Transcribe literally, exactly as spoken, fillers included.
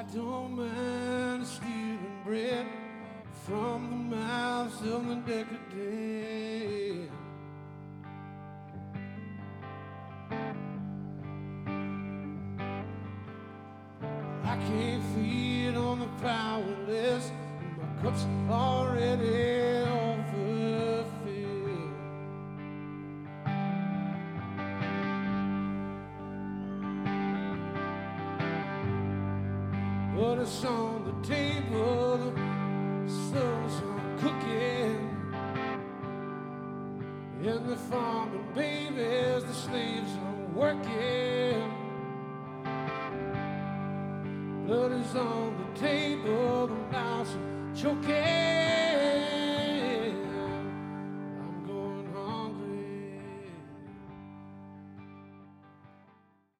I don't mind stealing bread from the mouths of the decadent. I can't feed on the powerless, and my cup's already overfilled. But it's on the table, the sun's are cooking, and the farming babies, the slaves are working. Blood is on the table, the mouths are choking.